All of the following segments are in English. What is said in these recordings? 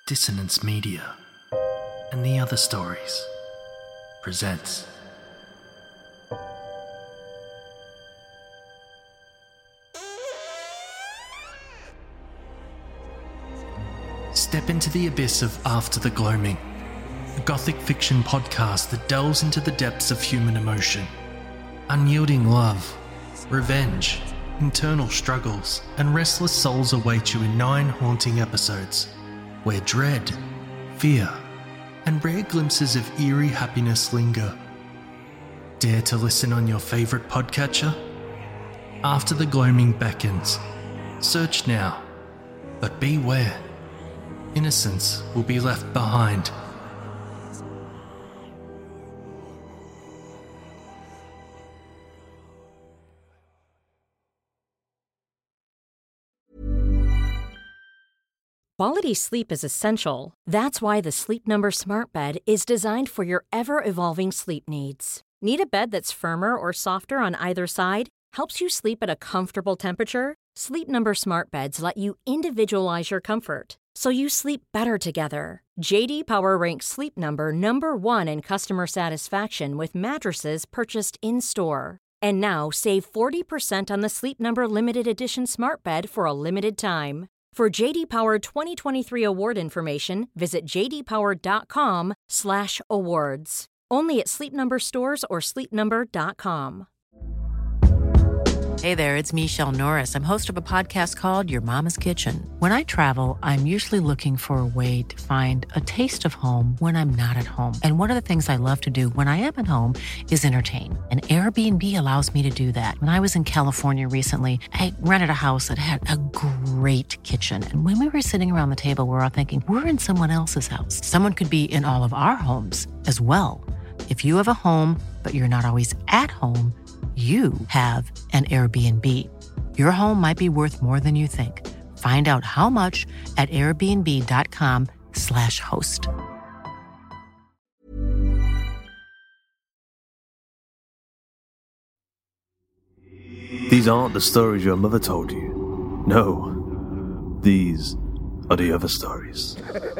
Dissonance Media and the Other Stories presents Step into the abyss of After the Gloaming, a gothic fiction podcast that delves into the depths of human emotion, unyielding love, revenge, internal struggles, and restless souls await you in 9 haunting episodes, where dread, fear, and rare glimpses of eerie happiness linger. Dare to listen on your favourite podcatcher? After the Gloaming beckons. Search now, but beware. Innocence will be left behind. Quality sleep is essential. That's why the Sleep Number Smart Bed is designed for your ever-evolving sleep needs. Need a bed that's firmer or softer on either side? Helps you sleep at a comfortable temperature? Sleep Number Smart Beds let you individualize your comfort, so you sleep better together. J.D. Power ranks Sleep Number number 1 in customer satisfaction with mattresses purchased in-store. And now save 40% on the Sleep Number Limited Edition Smart Bed for a limited time. For J.D. Power 2023 award information, visit jdpower.com/awards. Only at Sleep Number stores or sleepnumber.com. Hey there, it's Michelle Norris. I'm host of a podcast called Your Mama's Kitchen. When I travel, I'm usually looking for a way to find a taste of home when I'm not at home. And one of the things I love to do when I am at home is entertain. And Airbnb allows me to do that. When I was in California recently, I rented a house that had a great kitchen. And when we were sitting around the table, we're all thinking, we're in someone else's house. Someone could be in all of our homes as well. If you have a home, but you're not always at home, you have an Airbnb. Your home might be worth more than you think. Find out how much at airbnb.com/host. These aren't the stories your mother told you. No, these are the other stories.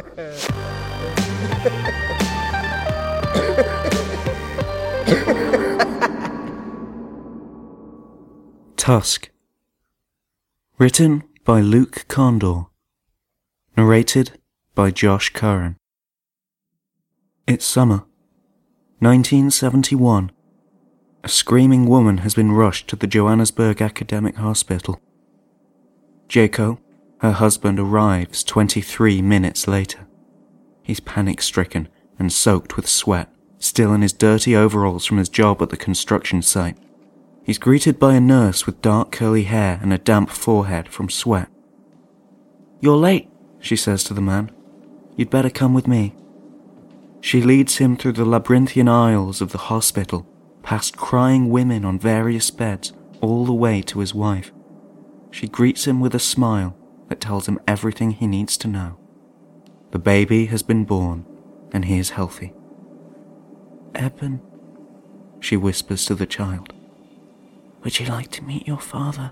Tusk. Written by Luke Condor. Narrated by Josh Curran. It's summer, 1971. A screaming woman has been rushed to the Johannesburg Academic Hospital. Jaco, her husband, arrives 23 minutes later. He's panic-stricken and soaked with sweat, still in his dirty overalls from his job at the construction site. He's greeted by a nurse with dark curly hair and a damp forehead from sweat. "You're late," she says to the man. "You'd better come with me." She leads him through the labyrinthian aisles of the hospital, past crying women on various beds, all the way to his wife. She greets him with a smile that tells him everything he needs to know. The baby has been born, and he is healthy. "Eben," she whispers to the child. "Would you like to meet your father?"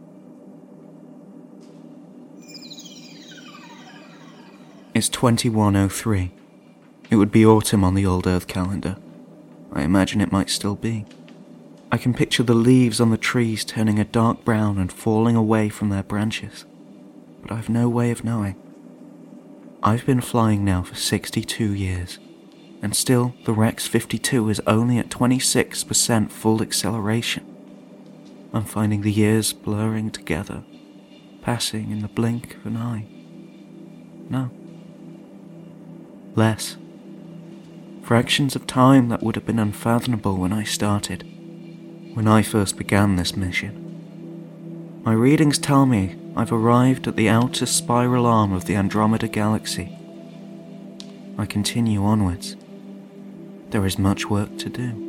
It's 2103. It would be autumn on the old Earth calendar. I imagine it might still be. I can picture the leaves on the trees turning a dark brown and falling away from their branches. But I've no way of knowing. I've been flying now for 62 years, and still the Rex 52 is only at 26% full acceleration. I'm finding the years blurring together, passing in the blink of an eye. No. Less. Fractions of time that would have been unfathomable when I started, when I first began this mission. My readings tell me I've arrived at the outer spiral arm of the Andromeda Galaxy. I continue onwards. There is much work to do.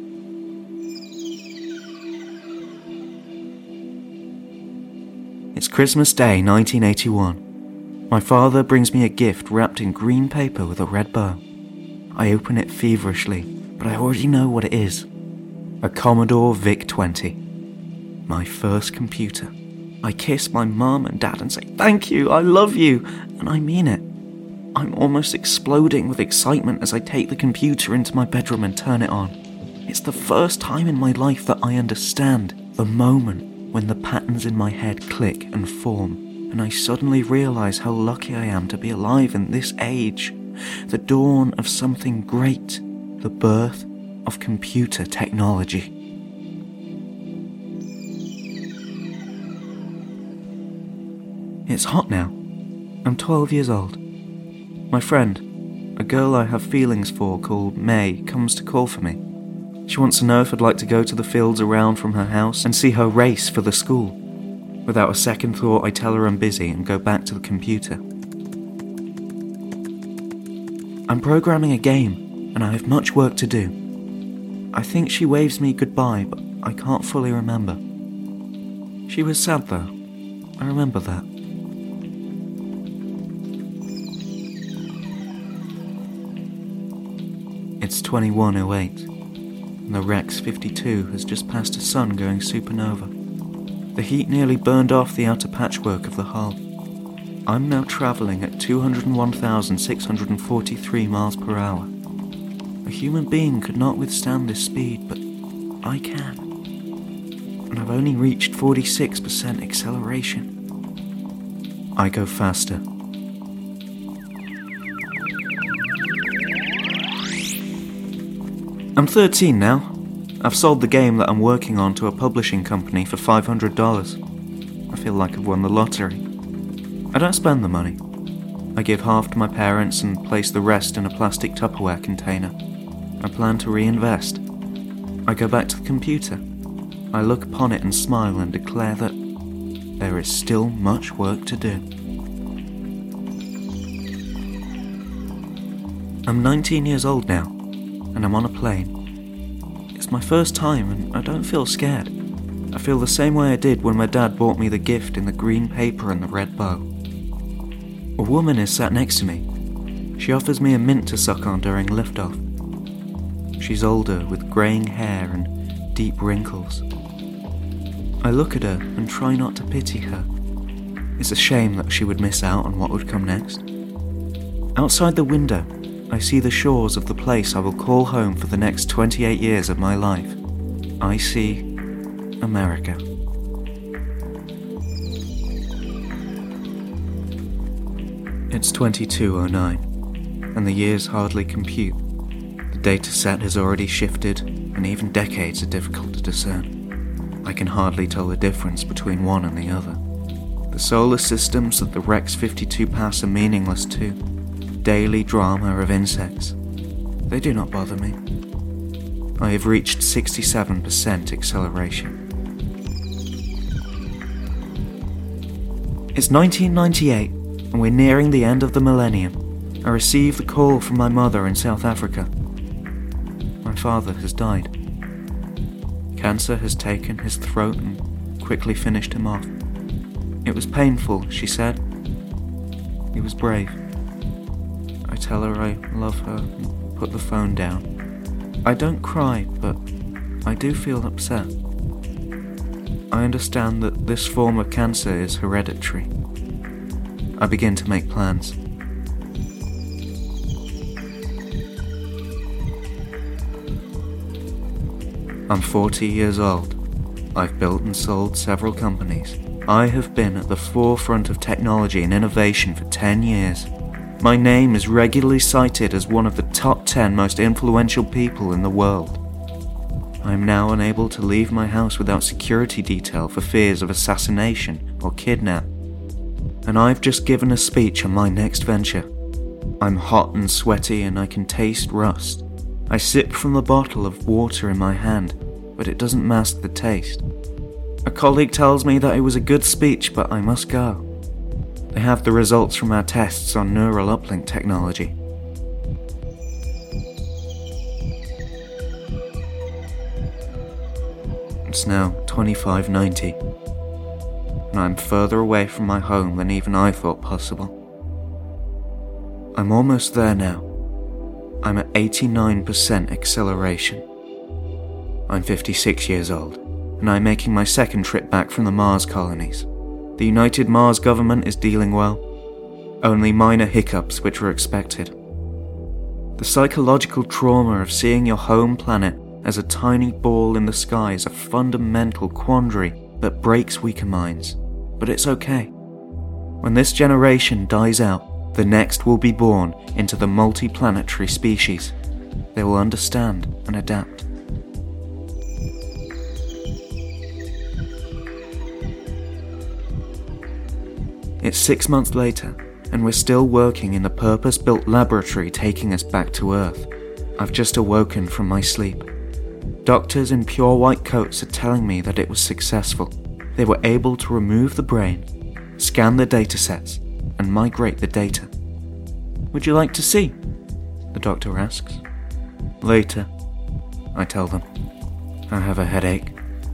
It's Christmas Day, 1981. My father brings me a gift wrapped in green paper with a red bow. I open it feverishly, but I already know what it is. A Commodore VIC-20. My first computer. I kiss my mum and dad and say, "Thank you, I love you," and I mean it. I'm almost exploding with excitement as I take the computer into my bedroom and turn it on. It's the first time in my life that I understand the moment when the patterns in my head click and form, and I suddenly realize how lucky I am to be alive in this age, the dawn of something great, the birth of computer technology. It's hot now. I'm 12 years old. My friend, a girl I have feelings for called May, comes to call for me. She wants to know if I'd like to go to the fields around from her house and see her race for the school. Without a second thought, I tell her I'm busy and go back to the computer. I'm programming a game, and I have much work to do. I think she waves me goodbye, but I can't fully remember. She was sad though. I remember that. It's 21:08, and the Rex 52 has just passed a sun going supernova. The heat nearly burned off the outer patchwork of the hull. I'm now travelling at 201,643 miles per hour. A human being could not withstand this speed, but I can. And I've only reached 46% acceleration. I go faster. I'm 13 now. I've sold the game that I'm working on to a publishing company for $500. I feel like I've won the lottery. I don't spend the money. I give half to my parents and place the rest in a plastic Tupperware container. I plan to reinvest. I go back to the computer. I look upon it and smile and declare that there is still much work to do. I'm 19 years old now, and I'm on a plane. It's my first time and I don't feel scared. I feel the same way I did when my dad bought me the gift in the green paper and the red bow. A woman is sat next to me. She offers me a mint to suck on during liftoff. She's older, with greying hair and deep wrinkles. I look at her and try not to pity her. It's a shame that she would miss out on what would come next. Outside the window, I see the shores of the place I will call home for the next 28 years of my life. I see America. It's 22:09, and the years hardly compute. The data set has already shifted, and even decades are difficult to discern. I can hardly tell the difference between one and the other. The solar systems that the Rex 52 pass are meaningless too. Daily drama of insects. They do not bother me. I have reached 67% acceleration. It's 1998, and we're nearing the end of the millennium. I receive the call from my mother in South Africa. My father has died. Cancer has taken his throat and quickly finished him off. It was painful, she said. He was brave. I tell her I love her and put the phone down. I don't cry, but I do feel upset. I understand that this form of cancer is hereditary. I begin to make plans. I'm 40 years old. I've built and sold several companies. I have been at the forefront of technology and innovation for 10 years. My name is regularly cited as one of the top 10 most influential people in the world. I am now unable to leave my house without security detail for fears of assassination or kidnap. And I've just given a speech on my next venture. I'm hot and sweaty and I can taste rust. I sip from the bottle of water in my hand, but it doesn't mask the taste. A colleague tells me that it was a good speech, but I must go. They have the results from our tests on neural uplink technology. It's now 25:90, and I'm further away from my home than even I thought possible. I'm almost there now. I'm at 89% acceleration. I'm 56 years old, and I'm making my second trip back from the Mars colonies. The United Mars government is dealing well. only minor hiccups which were expected. The psychological trauma of seeing your home planet as a tiny ball in the sky is a fundamental quandary that breaks weaker minds, but it's okay. When this generation dies out, the next will be born into the multi-planetary species. They will understand and adapt. It's 6 months later, and we're still working in the purpose-built laboratory taking us back to Earth. I've just awoken from my sleep. Doctors in pure white coats are telling me that it was successful. They were able to remove the brain, scan the datasets, and migrate the data. Would you like to see? The doctor asks. Later, I tell them. I have a headache.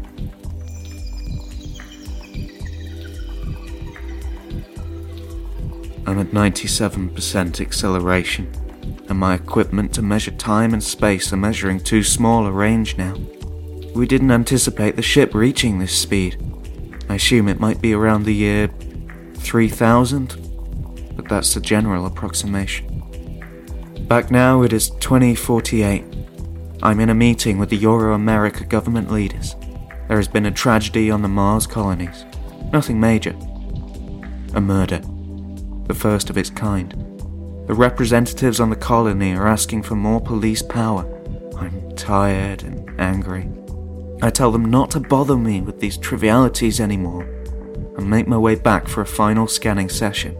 I'm at 97% acceleration, and my equipment to measure time and space are measuring too small a range now. We didn't anticipate the ship reaching this speed. I assume it might be around the year 3000, but that's the general approximation. Back now it is 2048. I'm in a meeting with the Euro-America government leaders. There has been a tragedy on the Mars colonies. Nothing major. A murder. The first of its kind. The representatives on the colony are asking for more police power. I'm tired and angry. I tell them not to bother me with these trivialities anymore, and make my way back for a final scanning session.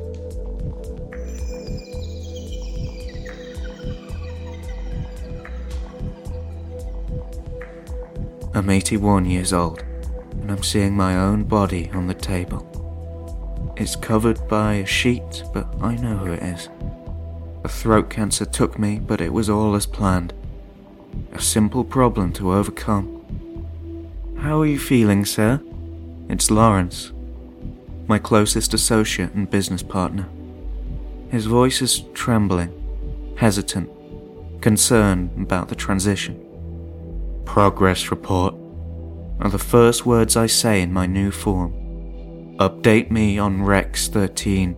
I'm 81 years old, and I'm seeing my own body on the table. It's covered by a sheet, but I know who it is. A throat cancer took me, but it was all as planned. A simple problem to overcome. How are you feeling, sir? It's Lawrence, my closest associate and business partner. His voice is trembling, hesitant, concerned about the transition. Progress report are the first words I say in my new form. Update me on Rex 13.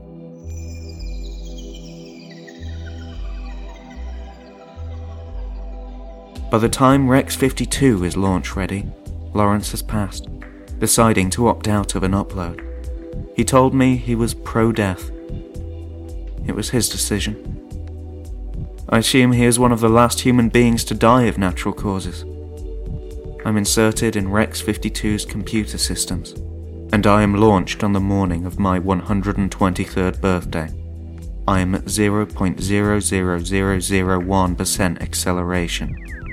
By the time Rex 52 is launch ready, Lawrence has passed, deciding to opt out of an upload. He told me he was pro-death. It was his decision. I assume he is one of the last human beings to die of natural causes. I'm inserted in Rex 52's computer systems, and I am launched on the morning of my 123rd birthday. I am at 0.00001% acceleration.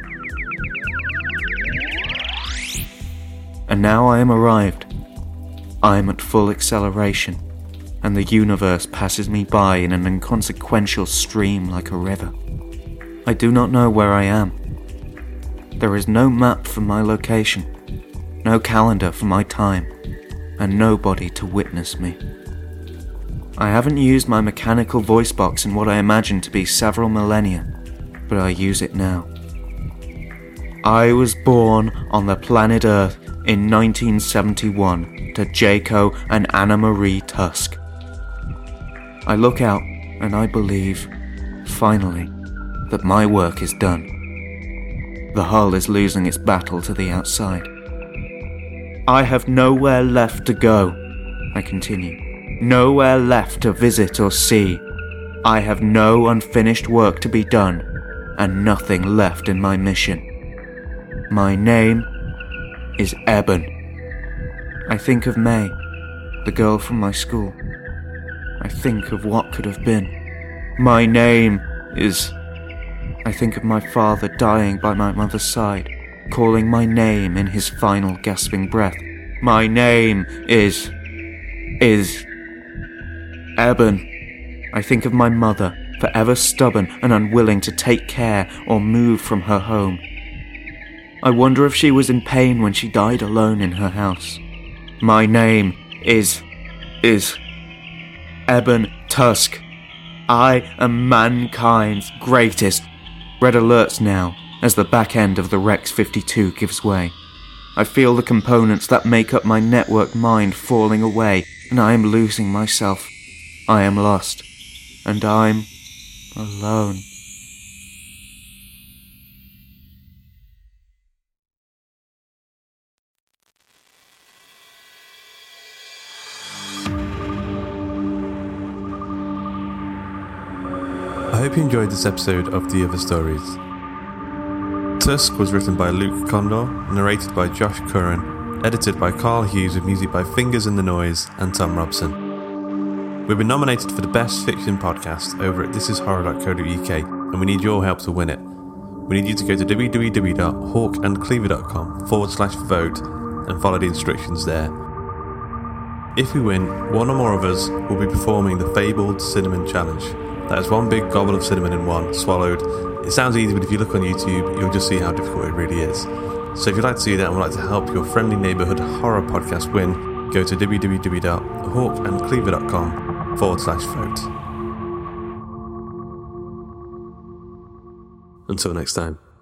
And now I am arrived. I am at full acceleration, and the universe passes me by in an inconsequential stream like a river. I do not know where I am. There is no map for my location, no calendar for my time, and nobody to witness me. I haven't used my mechanical voice box in what I imagine to be several millennia, but I use it now. I was born on the planet Earth in 1971 to Jaco and Anna Marie Tusk. I look out and I believe, finally, that my work is done. The hull is losing its battle to the outside. I have nowhere left to go, I continue. Nowhere left to visit or see. I have no unfinished work to be done, and nothing left in my mission. My name is Eben. I think of May, the girl from my school. I think of what could have been. My name is... I think of my father dying by my mother's side, calling my name in his final gasping breath. My name is Eben. I think of my mother, forever stubborn and unwilling to take care or move from her home. I wonder if she was in pain when she died alone in her house. My name is Eben Tusk. I am mankind's greatest. Red alerts now as the back end of the Rex 52 gives way. I feel the components that make up my network mind falling away, and I am losing myself. I am lost. And I'm alone. I hope you enjoyed this episode of The Other Stories. Tusk was written by Luke Condor, narrated by Josh Curran, edited by Carl Hughes with music by Fingers in the Noise and Tom Robson. We've been nominated for the Best Fiction Podcast over at thisishorror.co.uk, and we need your help to win it. We need you to go to www.hawkandcleaver.com/vote and follow the instructions there. If we win, one or more of us will be performing the fabled Cinnamon Challenge. That is one big gobble of cinnamon in one, swallowed. It sounds easy, but if you look on YouTube, you'll just see how difficult it really is. So if you'd like to see that and would like to help your friendly neighbourhood horror podcast win, go to www.hawkandcleaver.com/vote. Until next time.